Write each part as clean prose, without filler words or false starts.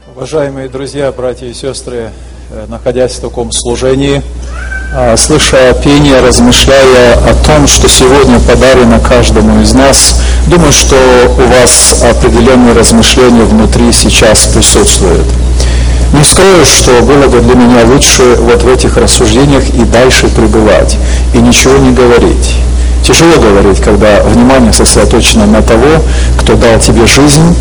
Уважаемые друзья, братья и сестры, находясь в таком служении, слыша пение, размышляя о том, что сегодня подарено каждому из нас, думаю, что у вас определенные размышления внутри сейчас присутствуют. Не скрою, что было бы для меня лучше вот в этих рассуждениях и дальше пребывать, и ничего не говорить. Тяжело говорить, когда внимание сосредоточено на того, кто дал тебе жизнь,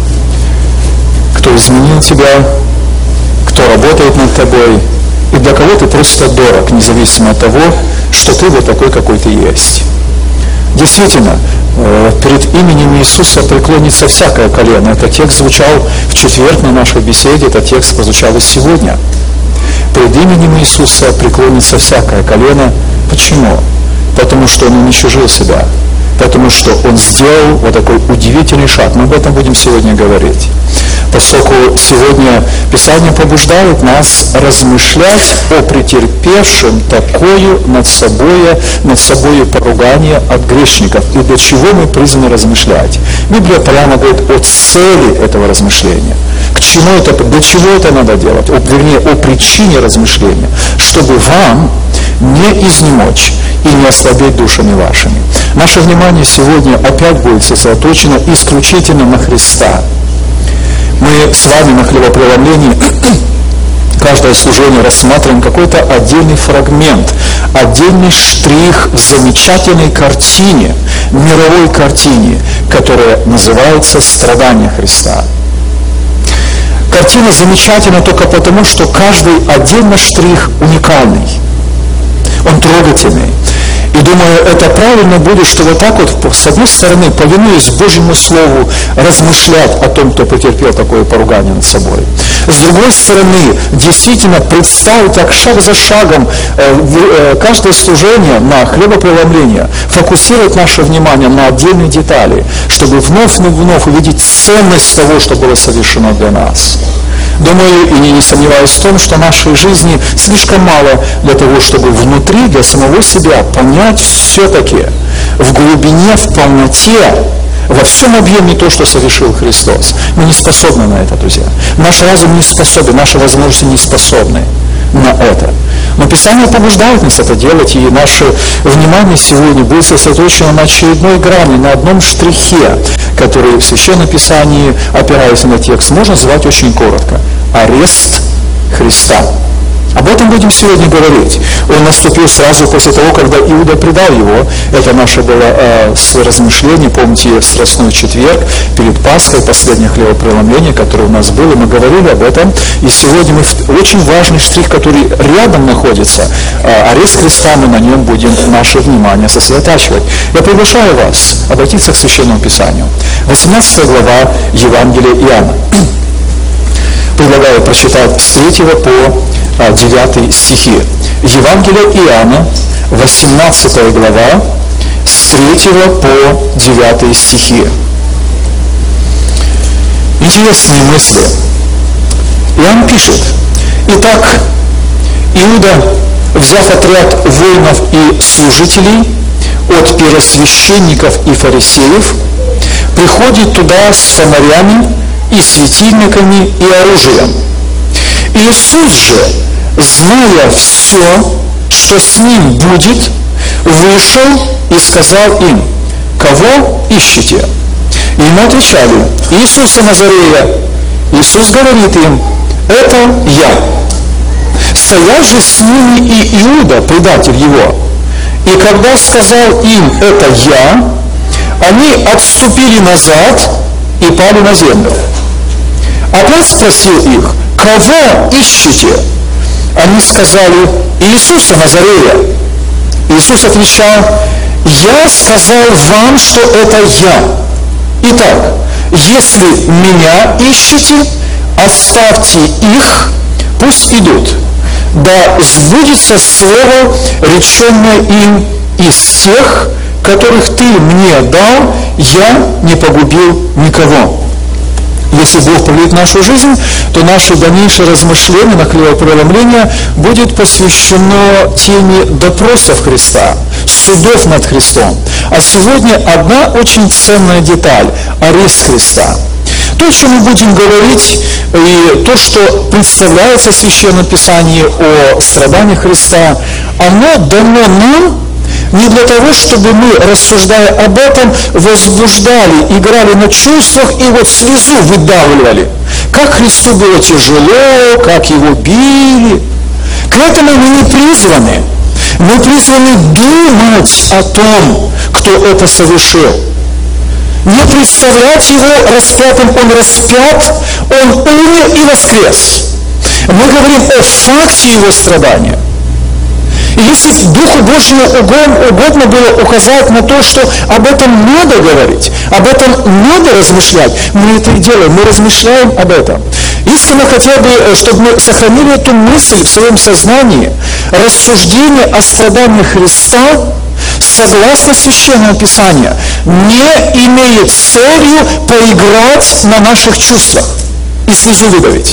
кто изменил тебя, кто работает над тобой, и для кого ты просто дорог, независимо от того, что ты вот такой, какой ты есть. Действительно, перед именем Иисуса преклонится всякое колено. Этот текст звучал в четверг на нашей беседе, этот текст прозвучал и сегодня. Перед именем Иисуса преклонится всякое колено. Почему? Потому что Он уничтожил себя. Потому что Он сделал вот такой удивительный шаг. Мы об этом будем сегодня говорить. Поскольку сегодня Писание побуждает нас размышлять о претерпевшем такое над собой поругание от грешников. И для чего мы призваны размышлять? Библия прямо говорит о цели этого размышления. К чему это, для чего это надо делать? О причине размышления. Чтобы вам не изнемочь и не ослабеть душами вашими. Наше внимание сегодня опять будет сосредоточено исключительно на Христа. Мы с вами на хлебопреломлении каждое служение рассматриваем какой-то отдельный фрагмент, отдельный штрих в замечательной картине, мировой картине, которая называется «Страдания Христа». Картина замечательна только потому, что каждый отдельный штрих уникальный, он трогательный. И думаю, это правильно будет, что вот так вот, с одной стороны, повинуясь Божьему Слову, размышлять о том, кто потерпел такое поругание над собой. С другой стороны, действительно представить так шаг за шагом каждое служение на хлебопреломление, фокусировать наше внимание на отдельные детали, чтобы вновь и вновь увидеть ценность того, что было совершено для нас. Думаю, и не сомневаюсь в том, что нашей жизни слишком мало для того, чтобы внутри, для самого себя понять все-таки в глубине, в полноте, во всем объеме то, что совершил Христос. Мы не способны на это, друзья. Наш разум не способен, наши возможности не способны на это. Но Писание побуждает нас это делать, и наше внимание сегодня будет сосредоточено на очередной грани, на одном штрихе, который в Священном Писании, опираясь на текст, можно назвать очень коротко. Арест Христа. Об этом будем сегодня говорить. Он наступил сразу после того, когда Иуда предал его. Это наше было размышление, помните, Страстной четверг, перед Пасхой, последнее хлебопреломление, которое у нас было. Мы говорили об этом. И сегодня мы очень важный штрих, который рядом находится. Арест Христа, мы на нем будем наше внимание сосредотачивать. Я приглашаю вас обратиться к Священному Писанию. 18 глава Евангелия Иоанна. Предлагаю прочитать с 3 по 9 стихи. Евангелие Иоанна, 18 глава, с 3 по 9 стихи. Интересные мысли. Иоанн пишет: «Итак, Иуда, взяв отряд воинов и служителей от первосвященников и фарисеев, приходит туда с фонарями и светильниками и оружием. Иисус же, зная все, что с ним будет, вышел и сказал им: кого ищете? И ему отвечали: Иисуса Назарея. Иисус говорит им: это я. Стоял же с ними и Иуда, предатель его. И когда сказал им: это я, они отступили назад и пали на землю. Опять спросил их: кого ищете? Они сказали: Иисуса Назарея. Иисус отвечал: я сказал вам, что это я. Итак, если меня ищете, оставьте их, пусть идут. Да сбудется слово, реченное им: из тех, которых ты мне дал, я не погубил никого. Если Бог поведет нашу жизнь, то наше дальнейшее размышление на хлебопреломление будет посвящено теме допросов Христа, судов над Христом. А сегодня одна очень ценная деталь – арест Христа. То, о чем мы будем говорить, и то, что представляется в Священном Писании о страданиях Христа, оно дано нам не для того, чтобы мы, рассуждая об этом, возбуждали, играли на чувствах и вот слезу выдавливали. Как Христу было тяжело, как Его били. К этому мы не призваны. Мы призваны думать о том, кто это совершил. Не представлять Его распятым, Он распят, Он умер и воскрес. Мы говорим о факте Его страдания. И если Духу Божьему угодно было указать на то, что об этом надо говорить, об этом надо размышлять, мы это и делаем, мы размышляем об этом. Если мы хотели бы, чтобы мы сохранили эту мысль в своем сознании, рассуждение о страданиях Христа, согласно Священному Писанию, не имеет целью поиграть на наших чувствах и слезу выдавить.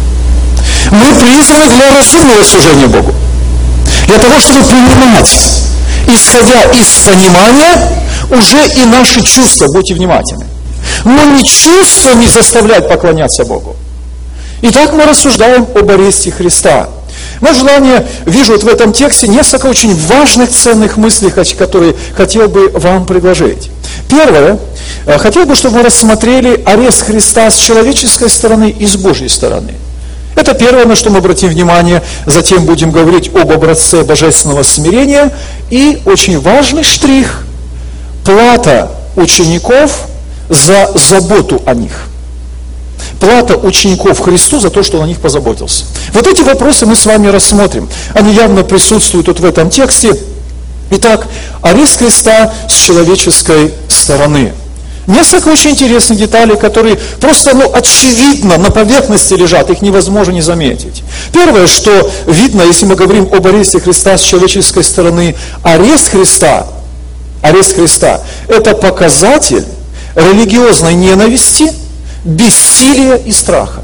Мы призваны для разумного служения Богу. Для того, чтобы принимать, исходя из понимания, уже и наши чувства, будьте внимательны. Но не чувствами заставлять поклоняться Богу. Итак, мы рассуждаем об аресте Христа. Мое желание, вижу вот в этом тексте несколько очень важных, ценных мыслей, которые хотел бы вам предложить. Первое, хотел бы, чтобы мы рассмотрели арест Христа с человеческой стороны и с Божьей стороны. Это первое, на что мы обратим внимание, затем будем говорить об образце божественного смирения. И очень важный штрих – плата учеников за заботу о них. Плата учеников Христу за то, что он о них позаботился. Вот эти вопросы мы с вами рассмотрим. Они явно присутствуют вот в этом тексте. Итак, арест Христа с человеческой стороны. Несколько очень интересных деталей, которые просто, очевидно, на поверхности лежат, их невозможно не заметить. Первое, что видно, если мы говорим об аресте Христа с человеческой стороны, арест Христа, это показатель религиозной ненависти, бессилия и страха.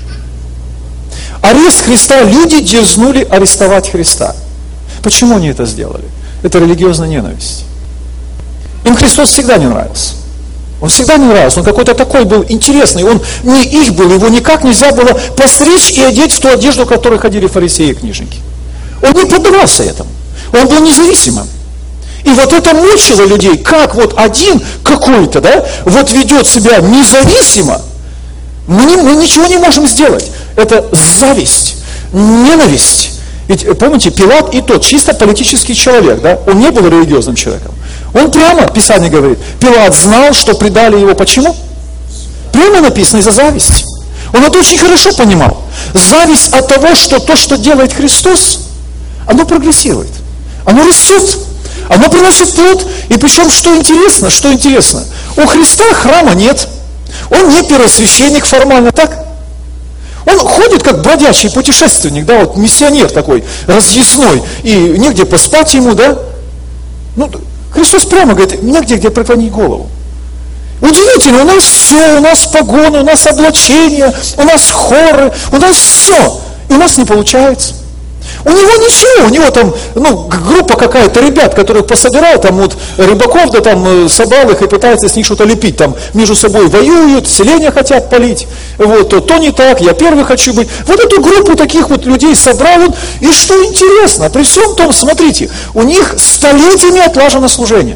Арест Христа, люди дерзнули арестовать Христа. Почему они это сделали? Это религиозная ненависть. Им Христос всегда не нравился. Он всегда не нравился, он какой-то такой был интересный, он не их был, его никак нельзя было постричь и одеть в ту одежду, в которой ходили фарисеи и книжники. Он не поддавался этому, он был независимым. И вот это мучило людей, как вот один какой-то, вот ведет себя независимо, мы ничего не можем сделать. Это зависть, ненависть. Ведь, помните, Пилат и тот чисто политический человек, он не был религиозным человеком. Он прямо, Писание говорит, Пилат знал, что предали его. Почему? Прямо написано, из-за зависти. Он это очень хорошо понимал. Зависть от того, что то, что делает Христос, оно прогрессирует, оно растет, оно приносит плод. И причем, что интересно, у Христа храма нет. Он не первосвященник формально, так? Он ходит как бродячий путешественник, миссионер такой, разъясной, и негде поспать ему, Христос прямо говорит, негде где преклонить голову. Удивительно, у нас все, у нас погоны, у нас облачения, у нас хоры, у нас все, и у нас не получается. У него ничего, у него там, группа какая-то ребят, которых пособирал, рыбаков, собрал их и пытается с них что-то лепить, между собой воюют, селения хотят полить, то не так, я первый хочу быть. Вот эту группу таких людей собрал он, и что интересно, при всем том, смотрите, у них столетиями отлажено служение.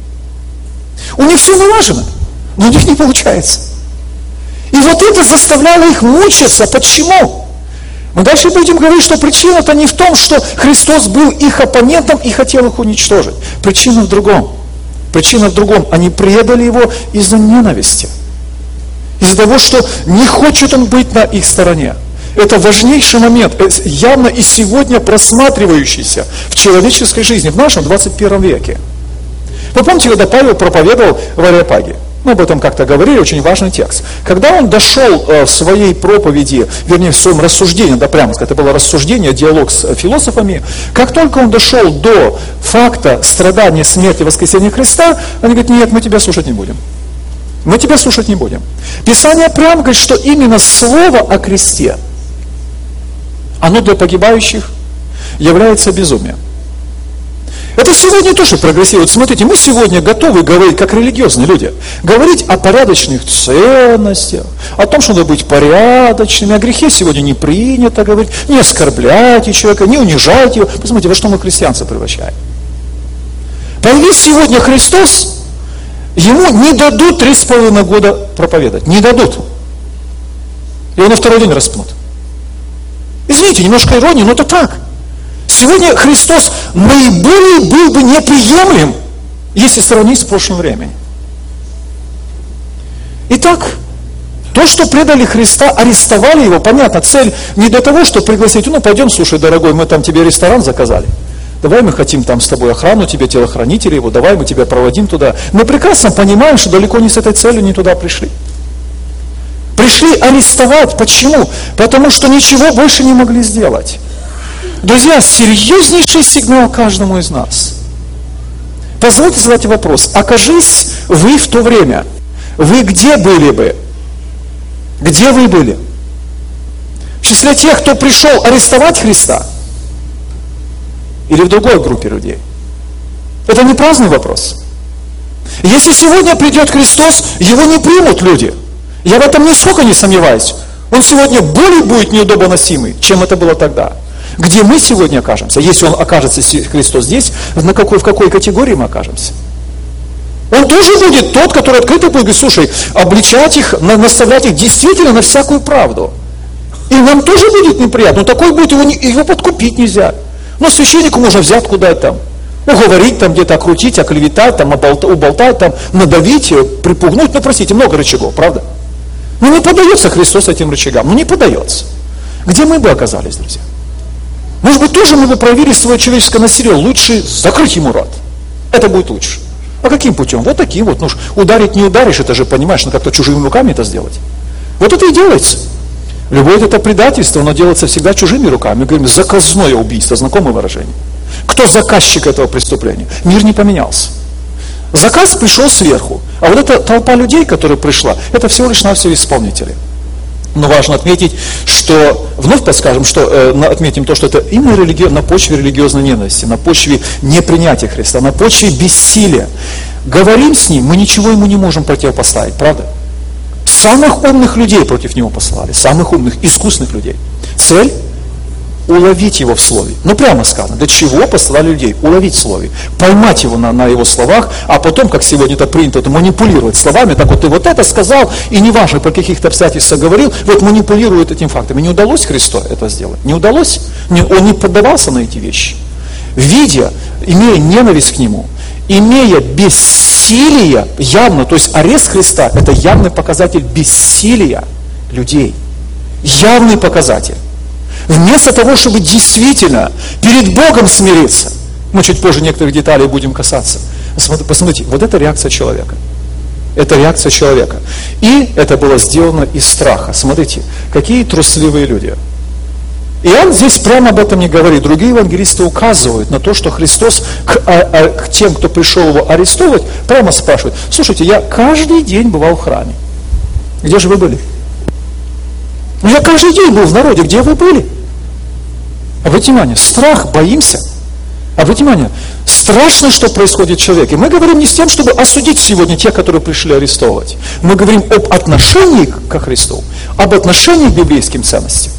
У них все налажено, но у них не получается. И вот это заставляло их мучиться. Почему? Мы дальше будем говорить, что причина-то не в том, что Христос был их оппонентом и хотел их уничтожить. Причина в другом. Они предали Его из-за ненависти. Из-за того, что не хочет Он быть на их стороне. Это важнейший момент, явно и сегодня просматривающийся в человеческой жизни, в нашем 21 веке. Вы помните, когда Павел проповедовал в Ареопаге? Мы об этом как-то говорили, очень важный текст. Когда он дошел в своей проповеди, вернее, в своем рассуждении, прямо сказать, это было рассуждение, диалог с философами, как только он дошел до факта страдания, смерти, воскресения Христа, они говорят, нет, мы тебя слушать не будем. Писание прямо говорит, что именно слово о кресте, оно для погибающих является безумием. Это сегодня тоже прогрессирует. Смотрите, мы сегодня готовы говорить, как религиозные люди, говорить о порядочных ценностях, о том, что надо быть порядочными. О грехе сегодня не принято говорить. Не оскорбляйте человека, не унижайте его. Посмотрите, во что мы христианство превращаем. Появись сегодня Христос, ему не дадут 3,5 года проповедовать. Не дадут. Его на второй день распнут. Извините, немножко иронии, но это так. Сегодня Христос наиболее был бы неприемлем, если сравнить с прошлым временем. Итак, то, что предали Христа, арестовали его, понятно, цель не для того, чтобы пригласить, пойдем, слушай, дорогой, мы там тебе ресторан заказали. Давай мы хотим там с тобой охрану, тебе телохранителей его, давай мы тебя проводим туда. Мы прекрасно понимаем, что далеко не с этой целью не туда пришли. Пришли арестовать. Почему? Потому что ничего больше не могли сделать. Друзья, серьезнейший сигнал каждому из нас. Позвольте задать вопрос. Окажись вы в то время, вы где были бы? Где вы были? В числе тех, кто пришел арестовать Христа? Или в другой группе людей? Это не праздный вопрос. Если сегодня придет Христос, его не примут люди. Я в этом нисколько не сомневаюсь. Он сегодня более будет неудобоносимый, чем это было тогда. Где мы сегодня окажемся? Если он окажется, Христос здесь, в какой категории мы окажемся? Он тоже будет тот, который открыто будет говорить, слушай, обличать их, наставлять их действительно на всякую правду. И нам тоже будет неприятно. Но такой будет, его подкупить нельзя. Но священнику можно взятку дать там, уговорить там где-то, окрутить, оклеветать, там, уболтать, там, надавить, припугнуть. Ну, простите, много рычагов, правда? Но не поддается Христос этим рычагам. Ну, не поддается. Где мы бы оказались, друзья? Может быть, тоже мы бы проявили свое человеческое насилие. Лучше закрыть ему рот. Это будет лучше. А каким путем? Вот таким вот. Ну, ударить не ударишь, это же, понимаешь, ну как-то чужими руками это сделать. Вот это и делается. Любое это предательство, оно делается всегда чужими руками. Мы говорим, заказное убийство, знакомое выражение. Кто заказчик этого преступления? Мир не поменялся. Заказ пришел сверху. А вот эта толпа людей, которая пришла, это всего лишь навсего исполнители. Но важно отметить, что, вновь подскажем, что отметим то, что это именно на почве религиозной ненависти, на почве непринятия Христа, на почве бессилия. Говорим с Ним, мы ничего Ему не можем противопоставить, правда? Самых умных людей против Него послали, самых умных, искусных людей. Цель – уловить Его в Слове. Ну, прямо сказано, для чего послали людей? Уловить в Слове, поймать Его на Его словах, а потом, как сегодня это принято, манипулировать словами, так вот ты вот это сказал, и неважно, про каких-то обстоятельствах говорил, вот манипулирует этим фактом. И не удалось Христу это сделать? Не удалось? Он не поддавался на эти вещи. Видя, имея ненависть к Нему, имея бессилие, явно, то есть арест Христа, это явный показатель бессилия людей. Явный показатель. Вместо того, чтобы действительно перед Богом смириться, мы чуть позже некоторых деталей будем касаться. Посмотрите, вот это реакция человека. Это реакция человека. И это было сделано из страха. Смотрите, какие трусливые люди. Иоанн здесь прямо об этом не говорит. Другие евангелисты указывают на то, что Христос к тем, кто пришел его арестовывать, прямо спрашивает: слушайте, я каждый день бывал в храме. Где же вы были? Ну, я каждый день был в народе. Где вы были? Обратите внимание, страх, боимся. Обратите внимание, страшно, что происходит в человеке. Мы говорим не с тем, чтобы осудить сегодня тех, которые пришли арестовывать. Мы говорим об отношении ко Христу, об отношении к библейским ценностям.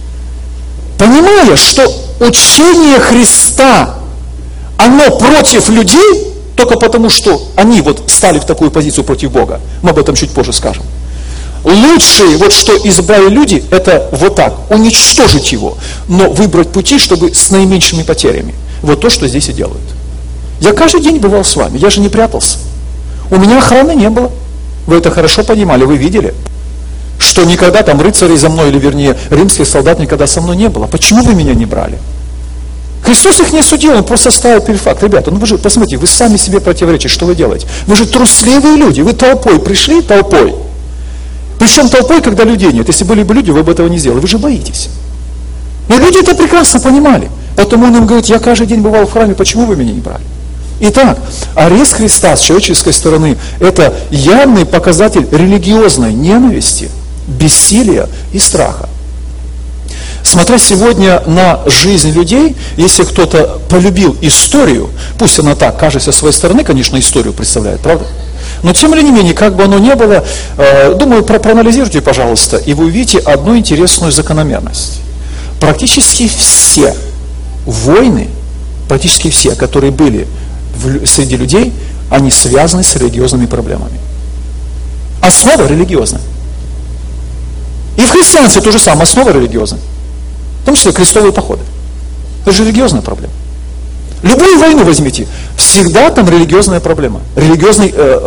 Понимая, что учение Христа, оно против людей, только потому, что они вот стали в такую позицию против Бога. Мы об этом чуть позже скажем. Лучшее, вот что избрали люди, это вот так, уничтожить его, но выбрать пути, чтобы с наименьшими потерями. Вот то, что здесь и делают. Я каждый день бывал с вами, я же не прятался. У меня охраны не было. Вы это хорошо понимали, вы видели, что никогда там рыцарей за мной, или вернее, римских солдат никогда со мной не было. Почему вы меня не брали? Христос их не осудил, Он просто ставил перед факт. Ребята, ну вы же, посмотрите, вы сами себе противоречите, что вы делаете? Вы же трусливые люди, вы толпой пришли, толпой. Причем толпой, когда людей нет. Если были бы люди, вы бы этого не сделали. Вы же боитесь. Но люди это прекрасно понимали. Поэтому Он им говорит: я каждый день бывал в храме, почему вы меня не брали? Итак, арест Христа с человеческой стороны – это явный показатель религиозной ненависти, бессилия и страха. Смотря сегодня на жизнь людей, если кто-то полюбил историю, пусть она так, каждый со своей стороны, конечно, историю представляет, правда? Но тем не менее, как бы оно ни было, думаю, проанализируйте, пожалуйста, и вы увидите одну интересную закономерность. Практически все войны, практически все, которые были среди людей, они связаны с религиозными проблемами. Основа религиозная. И в христианстве то же самое, основа религиозная. В том числе крестовые походы. Это же религиозная проблема. Любую войну возьмите, всегда там религиозная проблема. Религиозный,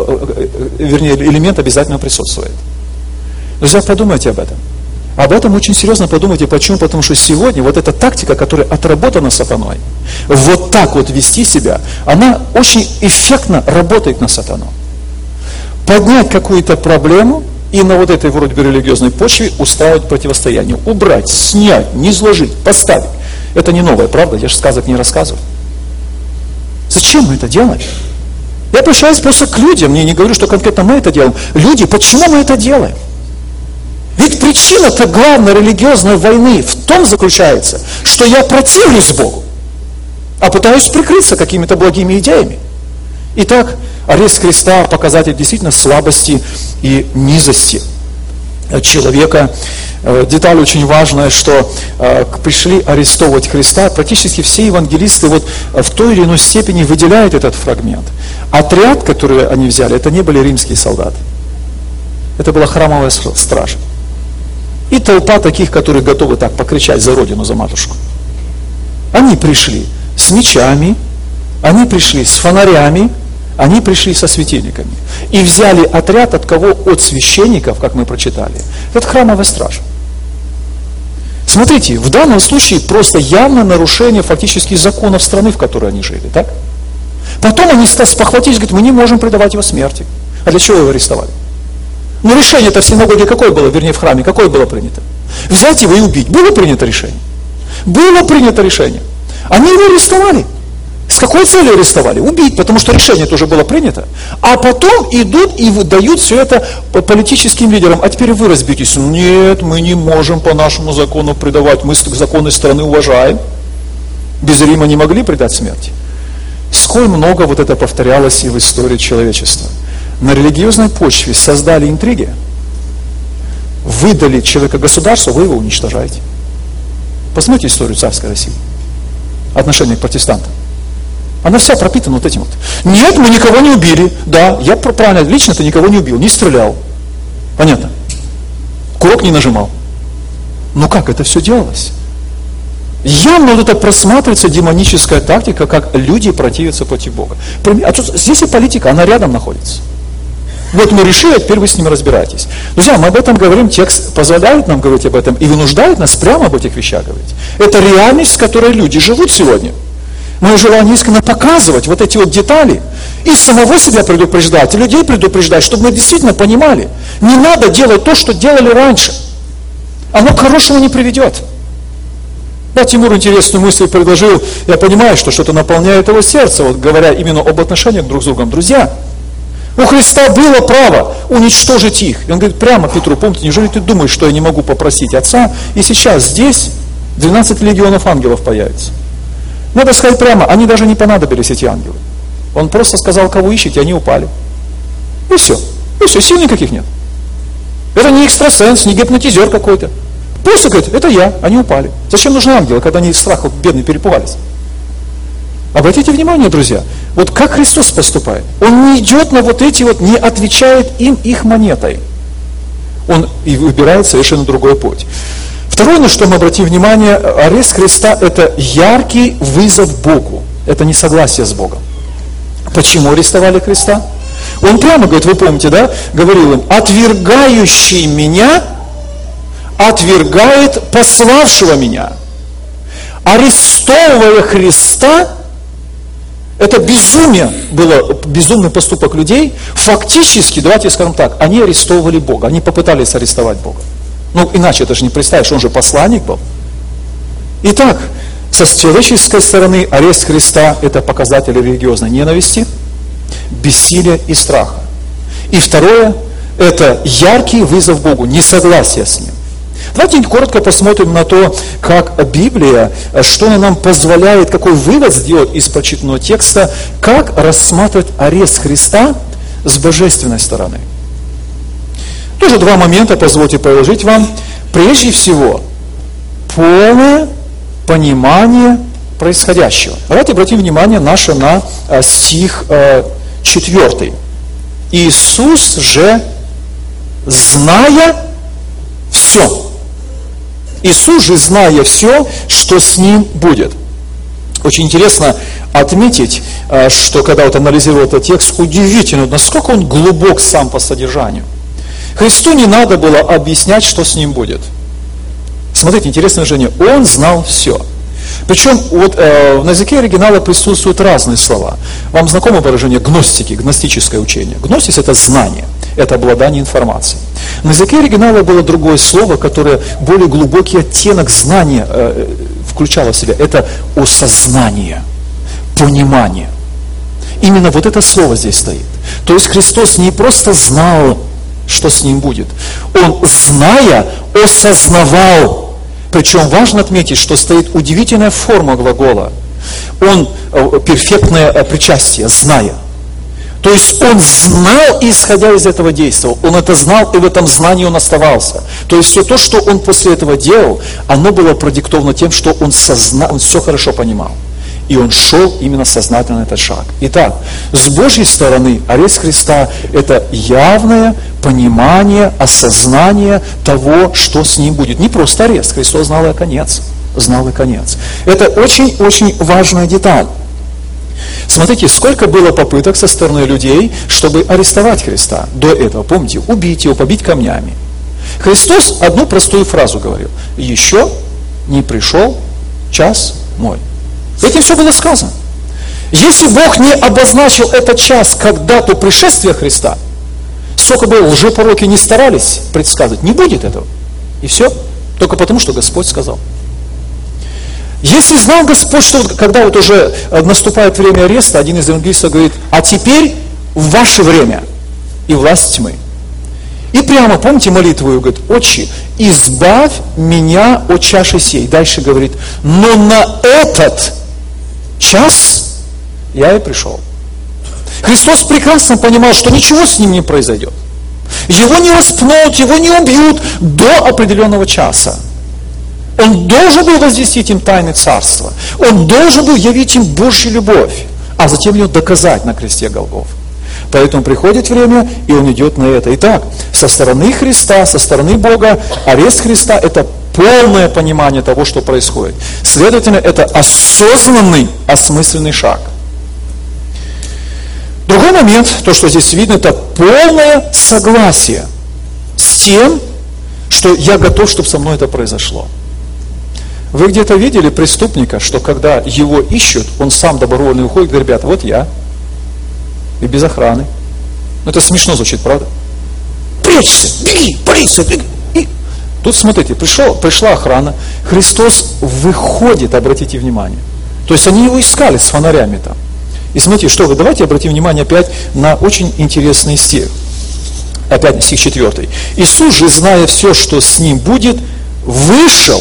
элемент обязательно присутствует. Друзья, подумайте об этом. Об этом очень серьезно подумайте. Почему? Потому что сегодня вот эта тактика, которая отработана сатаной, вот так вот вести себя, она очень эффектно работает на сатану. Поднять какую-то проблему и на вот этой вроде бы религиозной почве устраивать противостояние. Убрать, снять, низложить, поставить. Это не новое, правда? Я же сказок не рассказываю. Зачем мы это делаем? Я обращаюсь просто к людям, я не говорю, что конкретно мы это делаем. Люди, почему мы это делаем? Ведь причина-то главной религиозной войны в том заключается, что я противлюсь Богу, а пытаюсь прикрыться какими-то благими идеями. Итак, арест креста – показатель действительно слабости и низости человека. Деталь очень важная, что пришли арестовывать Христа. Практически все евангелисты вот в той или иной степени выделяют этот фрагмент. Отряд, который они взяли, это не были римские солдаты. Это была храмовая стража. И толпа таких, которые готовы так покричать за родину, за матушку. Они пришли с мечами, они пришли с фонарями, они пришли со светильниками. И взяли отряд от кого? От священников, как мы прочитали. Это храмовая стража. Смотрите, в данном случае просто явное нарушение фактически законов страны, в которой они жили. Так? Потом они спохватились, говорят, мы не можем предавать его смерти. А для чего его арестовали? Но решение-то в синагоге какое было, вернее в храме, какое было принято? Взять его и убить. Было принято решение? Было принято решение. Они его арестовали. С какой целью арестовали? Убить, потому что решение тоже было принято. А потом идут и выдают все это политическим лидерам. А теперь вы разберетесь. Нет, мы не можем по нашему закону предавать. Мы законы страны уважаем. Без Рима не могли предать смерти. Сколь много вот это повторялось и в истории человечества. На религиозной почве создали интриги, выдали человека государству, вы его уничтожаете. Посмотрите историю царской России. Отношение к протестантам. Она вся пропитана вот этим вот. Нет, мы никого не убили. Да, я правильно, лично ты никого не убил, не стрелял. Понятно. Курок не нажимал. Но как это все делалось? Явно вот это просматривается демоническая тактика, как люди противятся против Бога. А тут, здесь и политика, она рядом находится. Вот мы решили, а теперь вы с ним разбираетесь. Друзья, мы об этом говорим, текст позволяет нам говорить об этом и вынуждает нас прямо об этих вещах говорить. Это реальность, с которой люди живут сегодня. Мое желание искренне показывать вот эти вот детали и самого себя предупреждать, и людей предупреждать, чтобы мы действительно понимали, не надо делать то, что делали раньше. Оно к хорошему не приведет. Да, Тимур интересную мысль предложил, я понимаю, что что-то наполняет его сердце, вот говоря именно об отношениях друг с другом. Друзья, у Христа было право уничтожить их. И он говорит прямо Петру, помните, неужели ты думаешь, что я не могу попросить Отца, и сейчас здесь 12 легионов ангелов появится. Надо сказать прямо, они даже не понадобились, эти ангелы. Он просто сказал, кого ищете, они упали. И все. И все, сил никаких нет. Это не экстрасенс, не гипнотизер какой-то. Просто говорит, это я, они упали. Зачем нужны ангелы, когда они из страха бедные перепугались? Обратите внимание, друзья, вот как Христос поступает. Он не идет на вот эти вот, не отвечает им их монетой. Он и выбирает совершенно другой путь. Второе, на что мы обратим внимание, арест Христа – это яркий вызов Богу. Это несогласие с Богом. Почему арестовали Христа? Он прямо говорит, вы помните, да, говорил им, отвергающий меня отвергает пославшего меня. Арестовывая Христа, это безумие было, безумный поступок людей. Фактически, давайте скажем так, они арестовывали Бога, они попытались арестовать Бога. Ну, иначе это же не представишь, он же посланник был. Итак, со человеческой стороны арест Христа – это показатель религиозной ненависти, бессилия и страха. И второе – это яркий вызов Богу, несогласие с Ним. Давайте коротко посмотрим на то, как Библия, что она нам позволяет, какой вывод сделать из прочитанного текста, как рассматривать арест Христа с божественной стороны. Тоже два момента позвольте положить вам. Прежде всего, полное понимание происходящего. Давайте обратим внимание наше на стих 4. Иисус же, зная все. Иисус же, зная все, что с ним будет. Очень интересно отметить, что когда вот анализировал этот текст, удивительно, насколько он глубок сам по содержанию. Христу не надо было объяснять, что с ним будет. Смотрите, интересное выражение. Он знал все. Причем вот на языке оригинала присутствуют разные слова. Вам знакомо выражение гностики, гностическое учение? Гностис – это знание, это обладание информацией. На языке оригинала было другое слово, которое более глубокий оттенок знания включало в себя. Это осознание, понимание. Именно вот это слово здесь стоит. То есть Христос не просто знал, что с ним будет. Он, зная, осознавал. Причем важно отметить, что стоит удивительная форма глагола. Он перфектное причастие, зная. То есть он знал, и исходя из этого действовал. Он это знал, и в этом знании он оставался. То есть все то, что он после этого делал, оно было продиктовано тем, что он все хорошо понимал. И он шел именно сознательно на этот шаг. Итак, с Божьей стороны арест Христа – это явное понимание, осознание того, что с ним будет. Не просто арест, Христос знал и конец. Знал и конец. Это очень-очень важная деталь. Смотрите, сколько было попыток со стороны людей, чтобы арестовать Христа до этого. Помните, убить его, побить камнями. Христос одну простую фразу говорил. «Еще не пришел час мой». Этим все было сказано. Если Бог не обозначил этот час как дату пришествия Христа, сколько бы лжепророки не старались предсказать, не будет этого. И все. Только потому, что Господь сказал. Если знал Господь, что когда вот уже наступает время ареста, один из евангелистов говорит, а теперь в ваше время и власть тьмы. И прямо, помните молитву, и говорит, Отче, избавь меня от чаши сей. Дальше говорит, но на этот час я и пришел. Христос прекрасно понимал, что ничего с ним не произойдет. Его не распнут, его не убьют до определенного часа. Он должен был возвестить им тайны царства. Он должен был явить им Божью любовь, а затем ее доказать на кресте Голгофы. Поэтому приходит время, и он идет на это. Итак, со стороны Христа, со стороны Бога, арест Христа – это полное понимание того, что происходит. Следовательно, это осознанный, осмысленный шаг. Другой момент, то, что здесь видно, это полное согласие с тем, что я готов, чтобы со мной это произошло. Вы где-то видели преступника, что когда его ищут, он сам добровольно уходит, говорит, ребята, вот я, и без охраны. Ну, это смешно звучит, правда? Прячься, беги, полиция, беги. И тут, смотрите, пришла охрана, Христос выходит, обратите внимание. То есть они его искали с фонарями там. И смотрите, что вы, давайте обратим внимание опять на очень интересный стих. Опять стих 4. Иисус же, зная все, что с ним будет, вышел.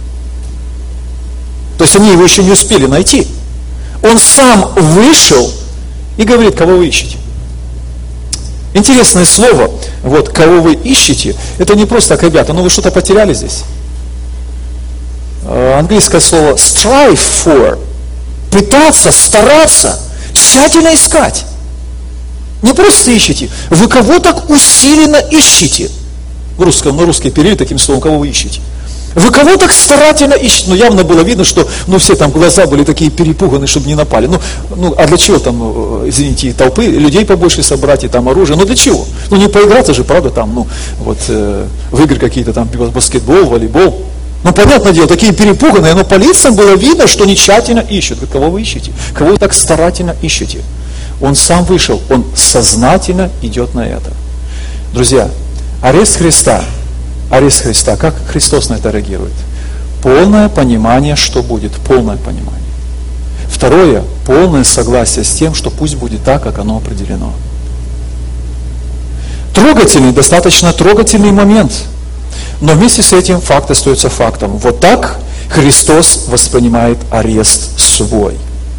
То есть они его еще не успели найти. Он сам вышел и говорит, кого вы ищете. Интересное слово, вот, кого вы ищете, это не просто так, ребята, ну вы что-то потеряли здесь. Английское слово strive for, пытаться, стараться, тщательно искать. Не просто ищете, вы кого так усиленно ищете. В русском, на русский перевод таким словом, кого вы ищете. Вы кого так старательно ищете? Ну, явно было видно, что все там глаза были такие перепуганы, чтобы не напали. А для чего там, извините, толпы, людей побольше собрать и там оружие? Ну, для чего? Ну, не поиграться же, правда, там, в игры какие-то там, баскетбол, волейбол. Ну, понятное дело, такие перепуганные, но по лицам было видно, что они тщательно ищут. Кого вы ищете? Кого вы так старательно ищете? Он сам вышел, он сознательно идет на это. Друзья, арест Христа, как Христос на это реагирует? Полное понимание, что будет, полное понимание. Второе, полное согласие с тем, что пусть будет так, как оно определено. Трогательный, достаточно трогательный момент. Но вместе с этим факт остается фактом. Вот так Христос воспринимает арест свой.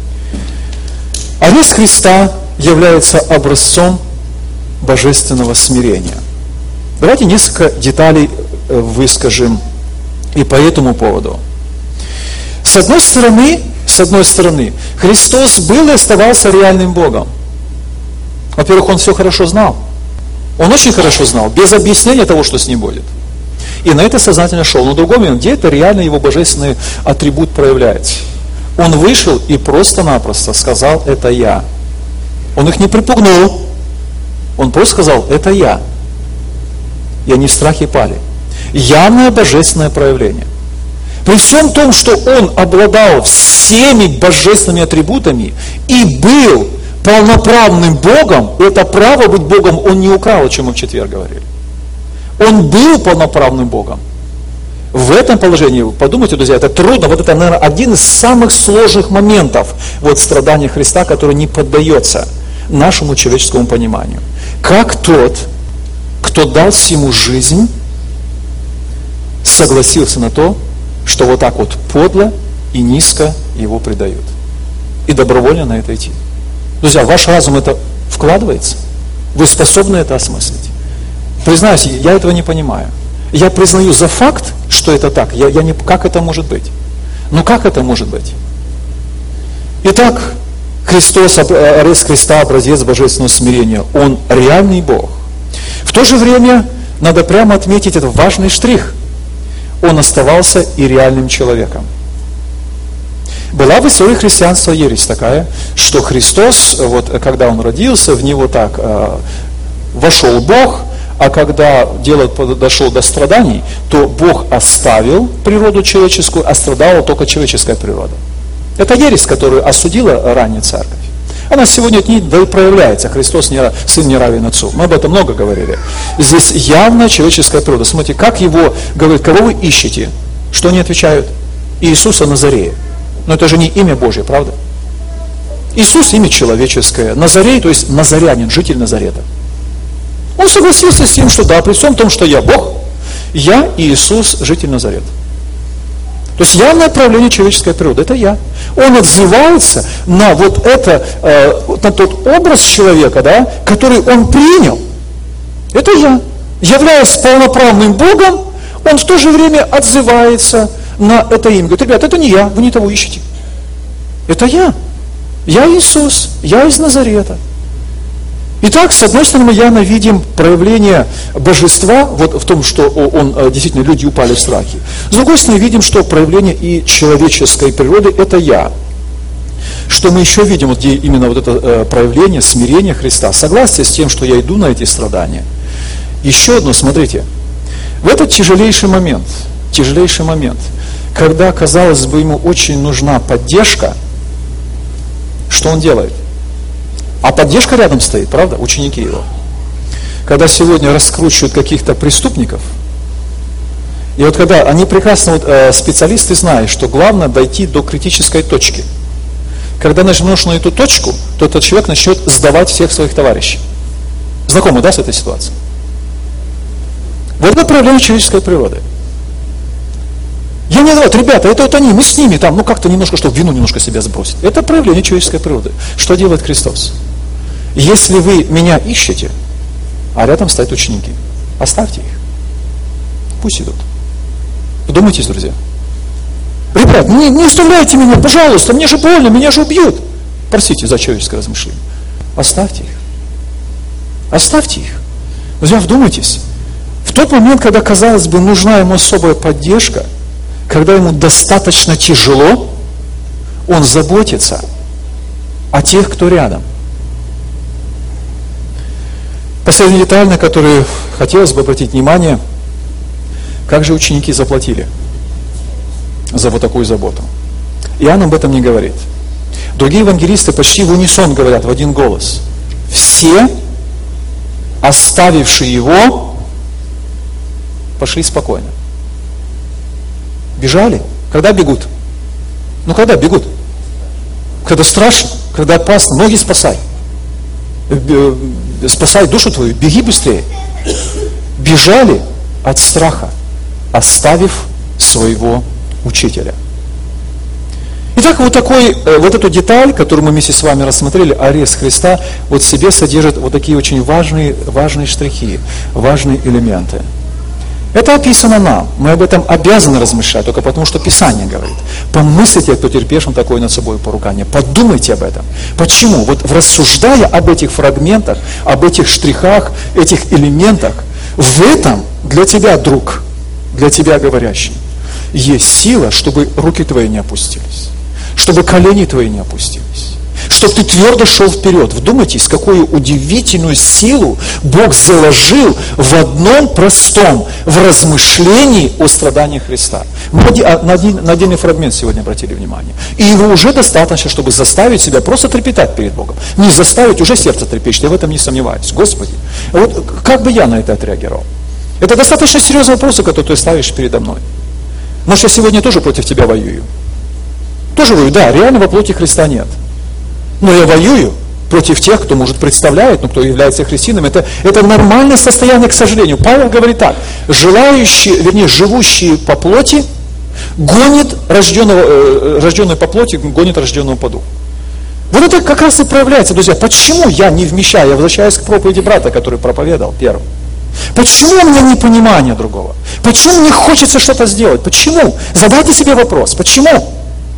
Арест Христа является образцом божественного смирения. Давайте несколько деталей выскажем и по этому поводу. С одной стороны, Христос был и оставался реальным Богом. Во-первых, Он все хорошо знал. Он очень хорошо знал, без объяснения того, что с ним будет. И на это сознательно шел. Но в другом месте, где это реально его божественный атрибут проявляется. Он вышел и просто-напросто сказал: это я. Он их не припугнул. Он просто сказал: это я. И они в страхе пали. Явное божественное проявление. При всем том, что он обладал всеми божественными атрибутами и был полноправным Богом, это право быть Богом он не украл, о чем мы в четверг говорили. Он был полноправным Богом. В этом положении, подумайте, друзья, это трудно, вот это, наверное, один из самых сложных моментов вот страдания Христа, который не поддается нашему человеческому пониманию. Как тот, кто дал всему жизнь, согласился на то, что вот так вот подло и низко его предают. И добровольно на это идти. Друзья, в ваш разум это вкладывается? Вы способны это осмыслить? Признаюсь, я этого не понимаю. Я признаю за факт, что это так. Как это может быть? Ну как это может быть? Итак, Христос, арест Христа, образец божественного смирения. Он реальный Бог. В то же время, надо прямо отметить этот важный штрих. Он оставался и реальным человеком. Была в истории христианства ересь такая, что Христос, вот, когда Он родился, в Него так вошел Бог, а когда дело дошло до страданий, то Бог оставил природу человеческую, а страдала только человеческая природа. Это ересь, которую осудила ранняя церковь. Она сегодня от ней да и проявляется. Христос Сын не равен Отцу. Мы об этом много говорили. Здесь явно человеческая природа. Смотрите, как Его говорит, кого вы ищете? Что они отвечают? Иисуса Назарея. Но это же не имя Божье, правда? Иисус имя человеческое. Назарей, то есть назарянин, житель Назарета. Он согласился с тем, что да, при всем том, что я Бог, я и Иисус, житель Назарета. То есть явное проявление человеческой природы, это я. Он отзывается на вот это, на тот образ человека, да, который он принял. Это я. Являясь полноправным Богом, он в то же время отзывается на это имя. Говорит: ребят, это не я, вы не того ищете. Это я. Я Иисус, я из Назарета. Итак, с одной стороны, мы явно видим проявление божества вот в том, что он, действительно, люди упали в страхе. С другой стороны, видим, что проявление и человеческой природы – это я. Что мы еще видим, вот где именно вот это проявление смирения Христа, согласие с тем, что я иду на эти страдания. Еще одно, смотрите, в этот тяжелейший момент, когда, казалось бы, ему очень нужна поддержка, что он делает? А поддержка рядом стоит, правда? Ученики его. Когда сегодня раскручивают каких-то преступников, и вот когда они прекрасно, специалисты знают, что главное дойти до критической точки. Когда нажмешь на эту точку, то этот человек начнет сдавать всех своих товарищей. Знакомы, да, с этой ситуацией? Вот это проявление человеческой природы. Я не говорю: ребята, это вот они, мы с ними там, как-то немножко, чтобы вину немножко себя сбросить. Это проявление человеческой природы. Что делает Христос? Если вы меня ищете, а рядом стоят ученики, оставьте их. Пусть идут. Подумайтесь, друзья. Ребят, не оставляйте меня, пожалуйста, мне же больно, меня же убьют. Простите за человеческое размышление. Оставьте их. Оставьте их. Друзья, вдумайтесь. В тот момент, когда, казалось бы, нужна ему особая поддержка, когда ему достаточно тяжело, он заботится о тех, кто рядом. Последняя деталь, на которую хотелось бы обратить внимание, как же ученики заплатили за вот такую заботу. Иоанн об этом не говорит. Другие евангелисты почти в унисон говорят в один голос. Все, оставившие его, пошли спокойно. Бежали. Когда бегут? Когда бегут? Когда страшно, когда опасно. Ноги спасай. Спасай душу твою, беги быстрее. Бежали от страха. оставив своего учителя. Итак, вот эту деталь, которую мы вместе с вами рассмотрели, арест Христа, вот в себе содержит вот такие очень важные штрихи, важные элементы. Это описано нам. Мы об этом обязаны размышлять, только потому, что Писание говорит. Помыслите о потерпевшем такое над собой поругание. Подумайте об этом. Почему? Вот рассуждая об этих фрагментах, об этих штрихах, этих элементах, в этом для тебя, друг, для тебя говорящий, есть сила, чтобы руки твои не опустились, чтобы колени твои не опустились, чтобы ты твердо шел вперед. Вдумайтесь, какую удивительную силу Бог заложил в одном простом, в размышлении о страдании Христа. Мы на отдельный фрагмент сегодня обратили внимание. И его уже достаточно, чтобы заставить себя просто трепетать перед Богом. Не заставить, уже сердце трепещет, я в этом не сомневаюсь. Господи, вот как бы я на это отреагировал? Это достаточно серьезные вопросы, которые ты ставишь передо мной. Может, я сегодня тоже против тебя воюю? Тоже воюю, да, реально во плоти Христа нет. Но я воюю против тех, кто, может, представляет, кто является христианином. Это нормальное состояние, к сожалению. Павел говорит так: живущие по плоти гонит рожденный по плоти, гонит рожденного по духу. Вот это как раз и проявляется, друзья. Почему я не вмещаю? Я возвращаюсь к проповеди брата, который проповедовал первым. Почему у меня непонимание другого? Почему мне хочется что-то сделать? Почему? Задайте себе вопрос. Почему?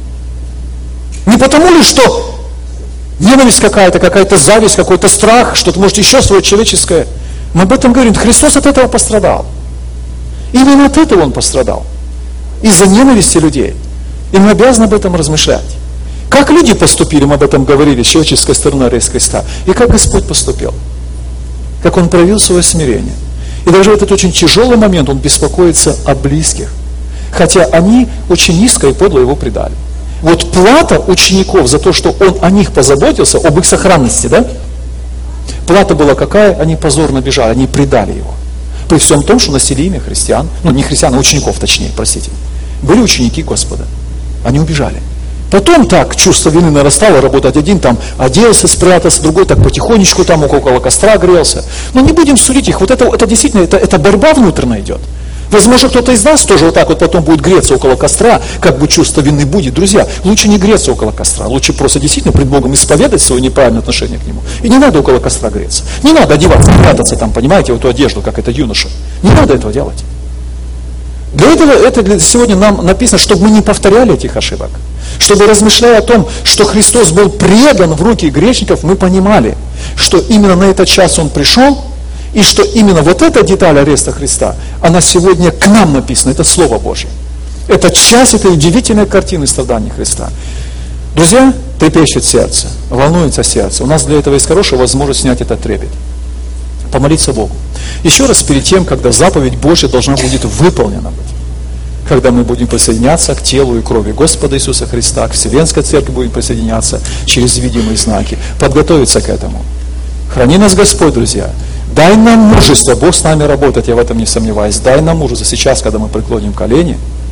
Не потому ли, что ненависть какая-то зависть, какой-то страх, что-то, может, еще свое человеческое. Мы об этом говорим. Христос от этого пострадал. Именно от этого Он пострадал. Из-за ненависти людей. И мы обязаны об этом размышлять. Как люди поступили, мы об этом говорили, человеческая сторона арест Христа. И как Господь поступил. Как Он проявил свое смирение. И даже в этот очень тяжелый момент Он беспокоится о близких. Хотя они очень низко и подло Его предали. Вот плата учеников за то, что Он о них позаботился, об их сохранности, да? Плата была какая? Они позорно бежали, они предали Его. При всем том, что носили имя христиан, не христиан, а учеников точнее, простите. Были ученики Господа. Они убежали. Потом так чувство вины нарастало, работать один там оделся, спрятался, другой так потихонечку там около костра грелся. Но не будем судить их. Вот это действительно, это борьба внутренняя идет. Возможно, кто-то из нас тоже вот так вот потом будет греться около костра, как бы чувство вины будет. Друзья, лучше не греться около костра, лучше просто действительно пред Богом исповедать свое неправильное отношение к Нему. И не надо около костра греться. Не надо одеваться, прятаться там, понимаете, в эту одежду, как это юноша. Не надо этого делать. Для этого сегодня нам написано, чтобы мы не повторяли этих ошибок. Чтобы, размышляя о том, что Христос был предан в руки грешников, мы понимали, что именно на этот час Он пришел, и что именно вот эта деталь ареста Христа, она сегодня к нам написана, это Слово Божье. Это часть этой удивительной картины страданий Христа. Друзья, трепещет сердце, волнуется сердце. У нас для этого есть хорошая возможность снять этот трепет. Помолиться Богу. Еще раз перед тем, когда заповедь Божья должна будет выполнена быть. Когда мы будем присоединяться к телу и крови Господа Иисуса Христа, к Вселенской Церкви будем присоединяться через видимые знаки. Подготовиться к этому. Храни нас Господь, друзья. Дай нам мужество, Бог с нами работает, я в этом не сомневаюсь. Дай нам мужество сейчас, когда мы преклоним колени,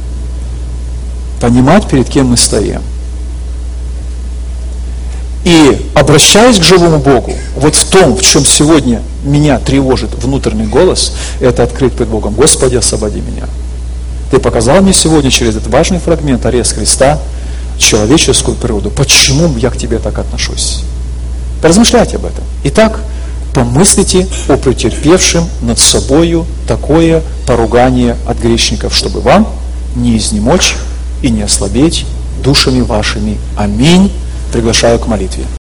понимать, перед кем мы стоим. И обращаясь к живому Богу, вот в том, в чем сегодня меня тревожит внутренний голос, это открыть пред Богом: Господи, освободи меня. Ты показал мне сегодня через этот важный фрагмент арест Христа, человеческую природу. Почему я к тебе так отношусь? Поразмышляйте об этом. Итак, помыслите о претерпевшем над собою такое поругание от грешников, чтобы вам не изнемочь и не ослабеть душами вашими. Аминь. Приглашаю к молитве.